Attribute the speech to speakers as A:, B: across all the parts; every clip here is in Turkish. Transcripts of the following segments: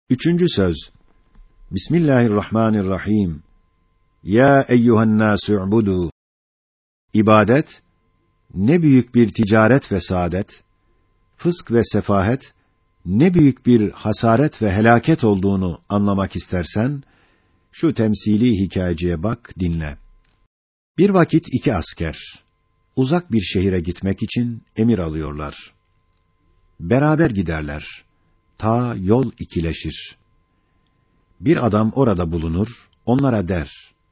A: Üçüncü söz. Bismillahirrahmanirrahim. Ya eyyuhennâsü u'budu. İbadet, ne büyük bir ticaret ve saadet, fısk ve sefahet, ne büyük bir hasaret ve helaket olduğunu anlamak istersen, şu temsili hikayeciye bak, dinle. Bir vakit iki asker, uzak bir şehire gitmek için emir alıyorlar. Beraber giderler. Ta yol ikileşir. Bir adam orada bulunur, onlara der: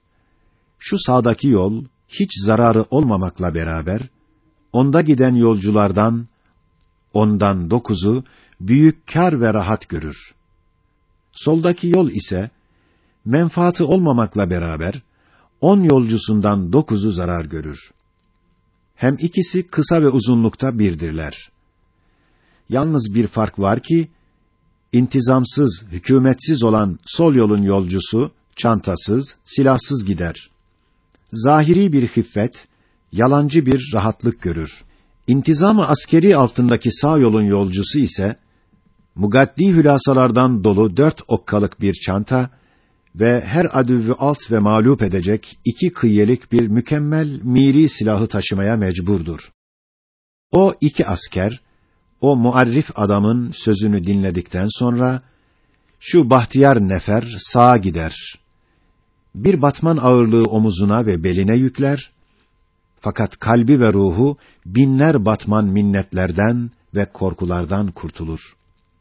A: şu sağdaki yol, hiç zararı olmamakla beraber, onda giden yolculardan, ondan 9'u, büyük kâr ve rahat görür. Soldaki yol ise, menfaatı olmamakla beraber, 10 yolcusundan 9'u zarar görür. Hem ikisi kısa ve uzunlukta birdirler. Yalnız bir fark var ki, İntizamsız, hükümetsiz olan sol yolun yolcusu, çantasız, silahsız gider. Zahiri bir hiffet, yalancı bir rahatlık görür. İntizam-ı askeri altındaki sağ yolun yolcusu ise, mugaddi hülasalardan dolu 4 okkalık bir çanta ve her adüvvü alt ve mağlup edecek 2 kıyyelik bir mükemmel miri silahı taşımaya mecburdur. O iki asker, o muarrif adamın sözünü dinledikten sonra, şu bahtiyar nefer sağa gider. Bir batman ağırlığı omuzuna ve beline yükler, fakat kalbi ve ruhu binler batman minnetlerden ve korkulardan kurtulur.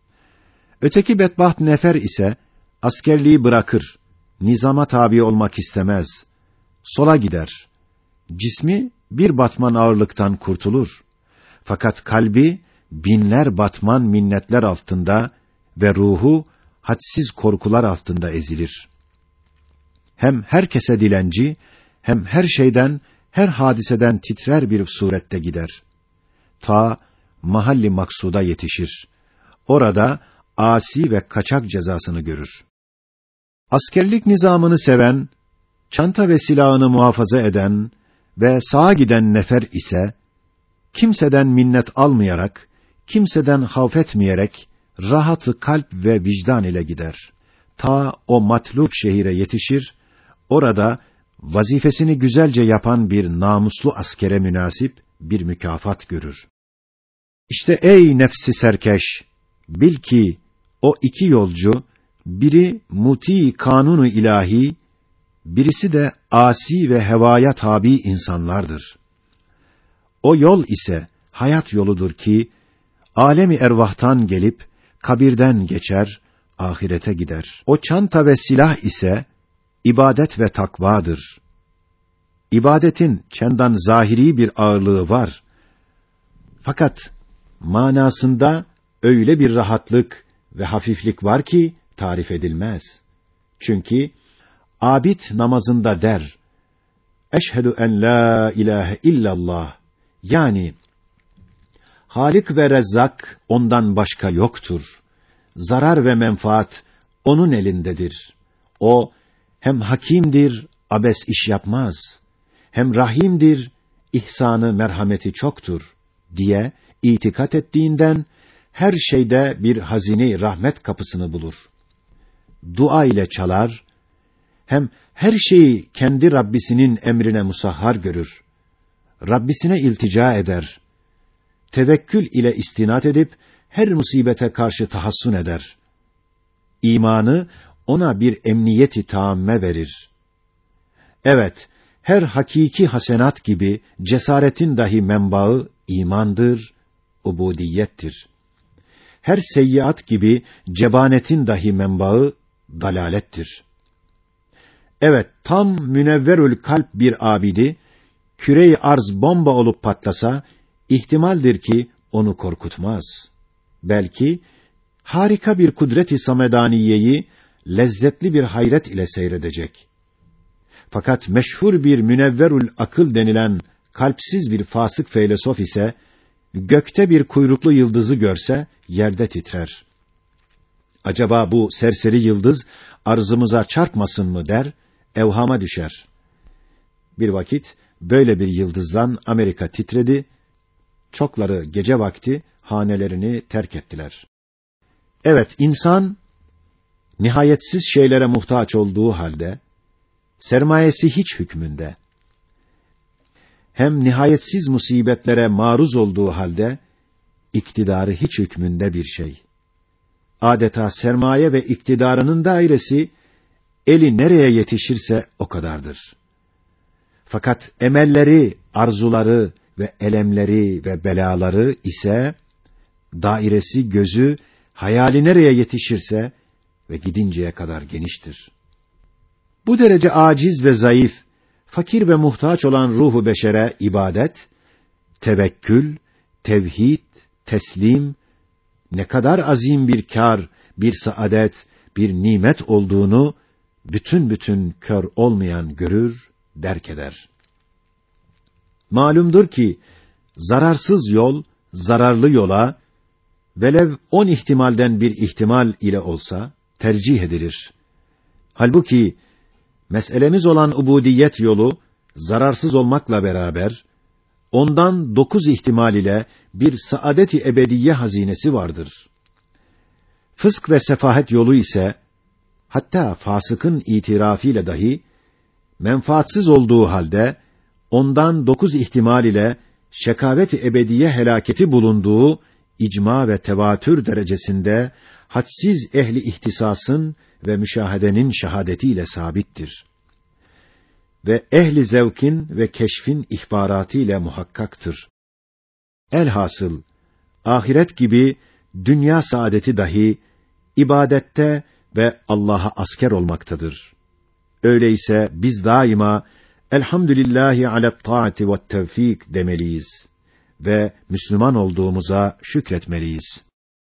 A: Öteki bedbaht nefer ise, askerliği bırakır, nizama tabi olmak istemez, sola gider. Cismi bir batman ağırlıktan kurtulur, fakat kalbi, binler batman minnetler altında ve ruhu hadsiz korkular altında ezilir. Hem herkese dilenci, hem her şeyden, her hadiseden titrer bir surette gider. Ta mahalli maksuda yetişir. Orada asi ve kaçak cezasını görür. Askerlik nizamını seven, çanta ve silahını muhafaza eden ve sağa giden nefer ise, kimseden minnet almayarak, kimseden havf etmeyerek, rahatı kalp ve vicdan ile gider. Ta o matlup şehire yetişir, orada vazifesini güzelce yapan bir namuslu askere münasip bir mükafat görür. İşte ey nefsi serkeş, bil ki o iki yolcu, biri muti kanunu ilahi, birisi de asi ve hevaya tabi insanlardır. O yol ise hayat yoludur ki, alemi ervahtan gelip, kabirden geçer, ahirete gider. O çanta ve silah ise, ibadet ve takvadır. İbadetin çendan zahiri bir ağırlığı var. Fakat, manasında öyle bir rahatlık ve hafiflik var ki, tarif edilmez. Çünkü, abid namazında der: Eşhedü en la ilahe illallah. Yani, Halik ve Rezzak ondan başka yoktur. Zarar ve menfaat onun elindedir. O hem hakimdir, abes iş yapmaz. Hem rahimdir, ihsanı merhameti çoktur diye itikat ettiğinden her şeyde bir hazine rahmet kapısını bulur. Dua ile çalar, hem her şeyi kendi Rabbisinin emrine musahhar görür. Rabbisine iltica eder. Tevekkül ile istinat edip her musibete karşı tahassun eder. İmanı ona bir emniyeti taamme verir. Evet, her hakiki hasenat gibi cesaretin dahi menbaı imandır, ubudiyettir. Her seyyiat gibi cebanetin dahi menbaı dalalettir. Evet, tam münevverül kalp bir abidi, küre-i arz bomba olup patlasa, ihtimaldir ki onu korkutmaz. Belki harika bir kudret-i samedaniyeyi lezzetli bir hayret ile seyredecek. Fakat meşhur bir münevverül akıl denilen kalpsiz bir fasık feylesof ise gökte bir kuyruklu yıldızı görse yerde titrer. Acaba bu serseri yıldız arzımıza çarpmasın mı der, evhama düşer. Bir vakit böyle bir yıldızdan Amerika titredi. Çokları gece vakti hanelerini terk ettiler. Evet, insan nihayetsiz şeylere muhtaç olduğu halde, sermayesi hiç hükmünde. Hem nihayetsiz musibetlere maruz olduğu halde, iktidarı hiç hükmünde bir şey. Adeta sermaye ve iktidarının dairesi, eli nereye yetişirse o kadardır. Fakat emelleri, arzuları ve elemleri ve belaları ise, dairesi, gözü, hayali nereye yetişirse ve gidinceye kadar geniştir. Bu derece aciz ve zayıf, fakir ve muhtaç olan ruhu beşere ibadet, tevekkül, tevhid, teslim, ne kadar azim bir kâr, bir saadet, bir nimet olduğunu, bütün kör olmayan görür, derk eder. Malumdur ki, zararsız yol, zararlı yola, velev 10 ihtimalden bir ihtimal ile olsa, tercih edilir. Halbuki, meselemiz olan ubudiyet yolu, zararsız olmakla beraber, ondan 9 ihtimal ile bir saadet-i ebediye hazinesi vardır. Fısk ve sefahet yolu ise, hatta fasıkın itirafıyla dahi, menfaatsiz olduğu halde, ondan 9 ihtimal ile şekavet-i ebediye helaketi bulunduğu icma ve tevatür derecesinde hadsiz ehli ihtisasın ve müşahedenin şahadetiyle sabittir. Ve ehli zevkin ve keşfin ihbaratı ile muhakkaktır. Elhasıl, ahiret gibi dünya saadeti dahi ibadette ve Allah'a asker olmaktadır. Öyleyse biz daima elhamdülillahi alet taati ve't tevfik demeliyiz ve Müslüman olduğumuza şükretmeliyiz.